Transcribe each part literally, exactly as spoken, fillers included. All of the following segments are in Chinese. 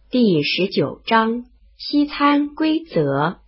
第十九章西餐规则。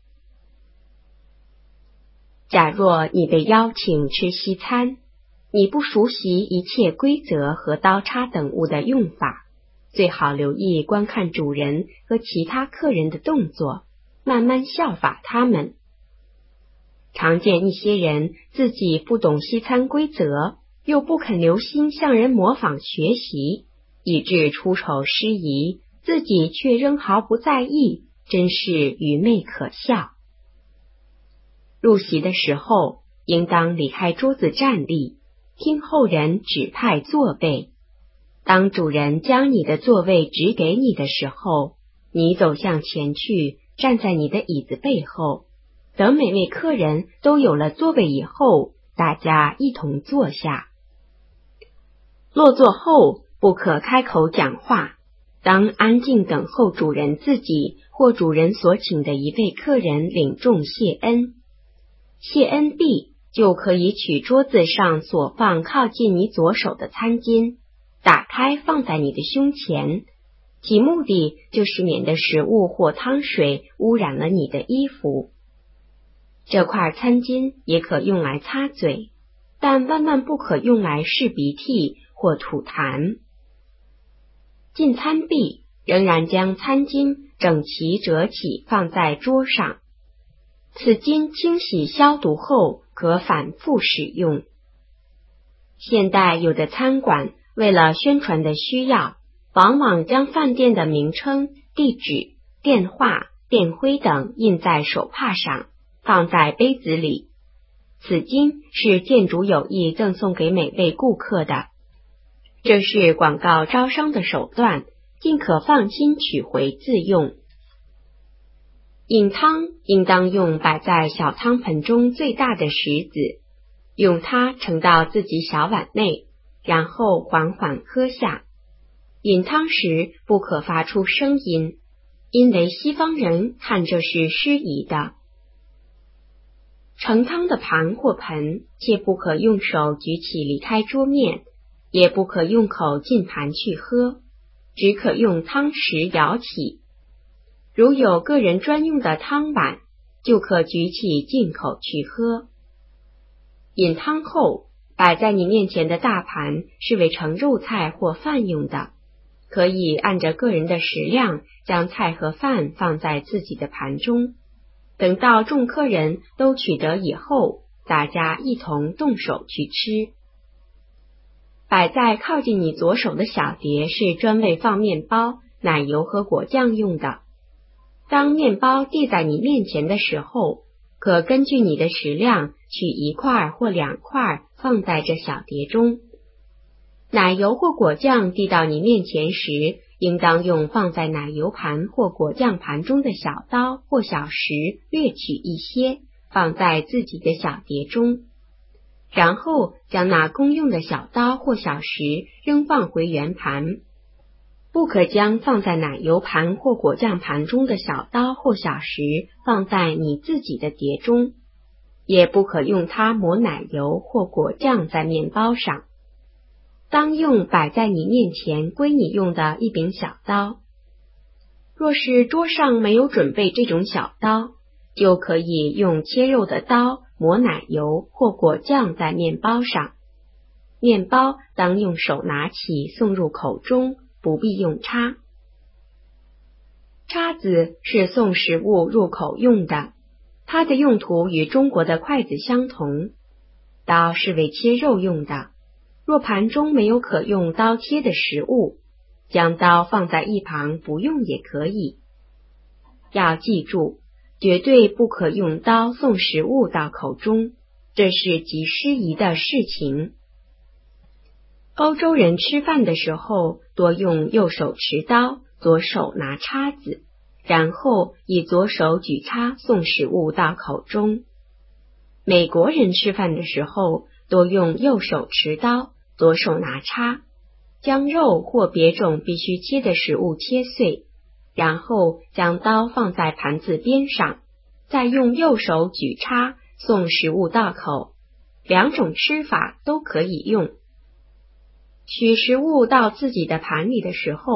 假若你被邀请吃西餐，你不熟悉一切规则和刀叉等物的用法，最好留意观看主人和其他客人的动作，慢慢效法他们。常见一些人自己不懂西餐规则，又不肯留心向人模仿学习，以致出丑失仪，自己却仍毫不在意，真是愚昧可笑。入席的时候，应当离开桌子站立，听后人指派座位。当主人将你的座位指给你的时候，你走向前去，站在你的椅子背后，等每位客人都有了座位以后，大家一同坐下。落座后，不可开口讲话，当安静等候主人自己或主人所请的一位客人领众谢恩。谢恩毕，就可以取桌子上所放靠近你左手的餐巾，打开放在你的胸前，其目的就是免得食物或汤水污染了你的衣服。这块餐巾也可用来擦嘴，但万万不可用来拭鼻涕或吐痰。进餐毕，仍然将餐巾整齐折起放在桌上，此巾清洗消毒后可反复使用。现代有的餐馆为了宣传的需要，往往将饭店的名称、地址、电话、电徽等印在手帕上，放在杯子里。此巾是店主有意赠送给每位顾客的，这是广告招商的手段，尽可放心取回自用。饮汤应当用摆在小汤盆中最大的石子，用它盛到自己小碗内，然后缓缓喝下。饮汤时不可发出声音，因为西方人看这是失仪的。盛汤的盘或盆，切不可用手举起离开桌面，也不可用口进盘去喝，只可用汤匙舀起。如有个人专用的汤碗，就可举起进口去喝。饮汤后，摆在你面前的大盘是为盛肉菜或饭用的，可以按着个人的食量，将菜和饭放在自己的盘中。等到众客人都取得以后，大家一同动手去吃。摆在靠近你左手的小碟是专为放面包、奶油和果酱用的。当面包递在你面前的时候，可根据你的食量取一块或两块放在这小碟中。奶油或果酱递到你面前时，应当用放在奶油盘或果酱盘中的小刀或小石略取一些，放在自己的小碟中，然后将那公用的小刀或小石扔放回圆盘。不可将放在奶油盘或果酱盘中的小刀或小石放在你自己的碟中，也不可用它抹奶油或果酱在面包上。当用摆在你面前归你用的一柄小刀。若是桌上没有准备这种小刀，就可以用切肉的刀抹奶油或果酱在面包上。面包当用手拿起送入口中，不必用叉。叉子是送食物入口用的，它的用途与中国的筷子相同。刀是为切肉用的，若盘中没有可用刀切的食物，将刀放在一旁不用也可以。要记住，绝对不可用刀送食物到口中，这是极失仪的事情。欧洲人吃饭的时候多用右手持刀，左手拿叉子，然后以左手举叉送食物到口中。美国人吃饭的时候多用右手持刀，左手拿叉，将肉或别种必须切的食物切碎，然后将刀放在盘子边上，再用右手举叉送食物到口。两种吃法都可以用。取食物到自己的盘里的时候，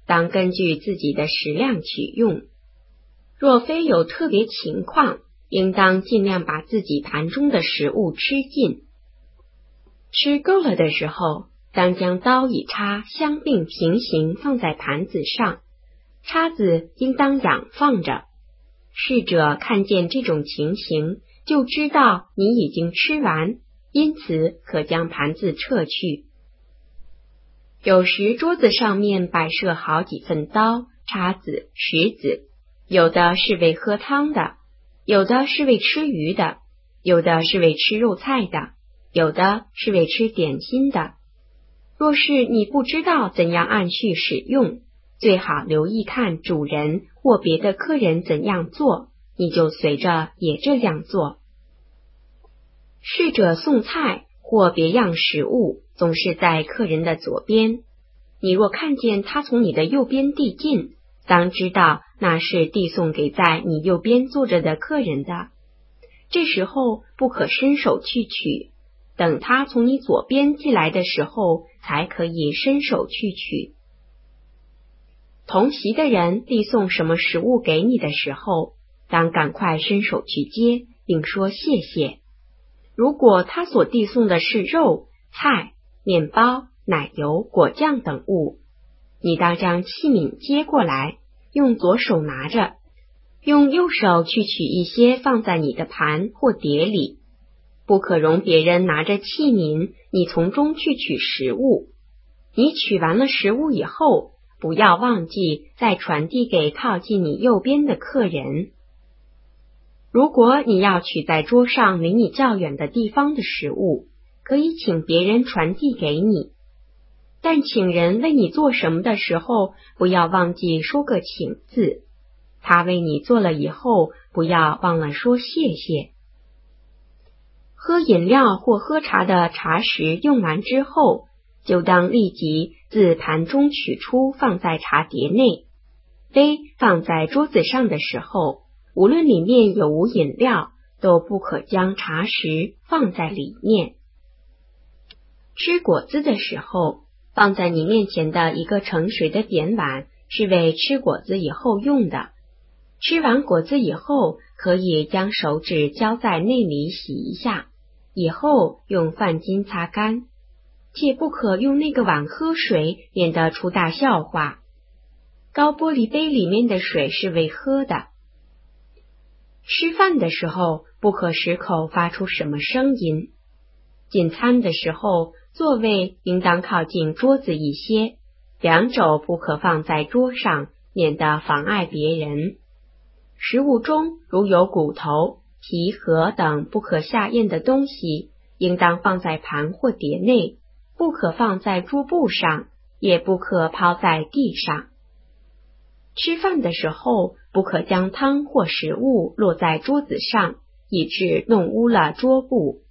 当根据自己的食量取用。若非有特别情况，应当尽量把自己盘中的食物吃尽。吃够了的时候，当将刀与叉相并平行放在盘子上，叉子应当仰放着。侍者看见这种情形，就知道你已经吃完，因此可将盘子撤去。有时桌子上面摆设好几份刀、叉子、匙子，有的是为喝汤的，有的是为吃鱼的，有的是为吃肉菜的，有的是为吃点心的。若是你不知道怎样按序使用，最好留意看主人或别的客人怎样做，你就随着也这样做。侍者送菜或别样食物总是在客人的左边，你若看见他从你的右边递进，当知道那是递送给在你右边坐着的客人的。这时候不可伸手去取，等他从你左边进来的时候才可以伸手去取。同席的人递送什么食物给你的时候，当赶快伸手去接，并说谢谢。如果他所递送的是肉、菜、面包、奶油、果酱等物，你当将器皿接过来，用左手拿着，用右手去取一些放在你的盘或碟里。不可容别人拿着器皿，你从中去取食物。你取完了食物以后，不要忘记再传递给靠近你右边的客人。如果你要取在桌上离你较远的地方的食物，可以请别人传递给你。但请人为你做什么的时候，不要忘记说个请字。他为你做了以后，不要忘了说谢谢。喝饮料或喝茶的茶食用完之后，就当立即自盘中取出放在茶碟内。杯放在桌子上的时候，无论里面有无饮料，都不可将茶食放在里面。吃果子的时候，放在你面前的一个盛水的扁碗是为吃果子以后用的。吃完果子以后，可以将手指浇在内里洗一下，以后用饭巾擦干，切不可用那个碗喝水，免得出大笑话。高玻璃杯里面的水是为喝的。吃饭的时候，不可使口发出什么声音。进餐的时候，座位应当靠近桌子一些，两肘不可放在桌上，免得妨碍别人。食物中如有骨头、皮核等不可下咽的东西，应当放在盘或碟内，不可放在桌布上，也不可抛在地上。吃饭的时候，不可将汤或食物落在桌子上，以致弄污了桌布。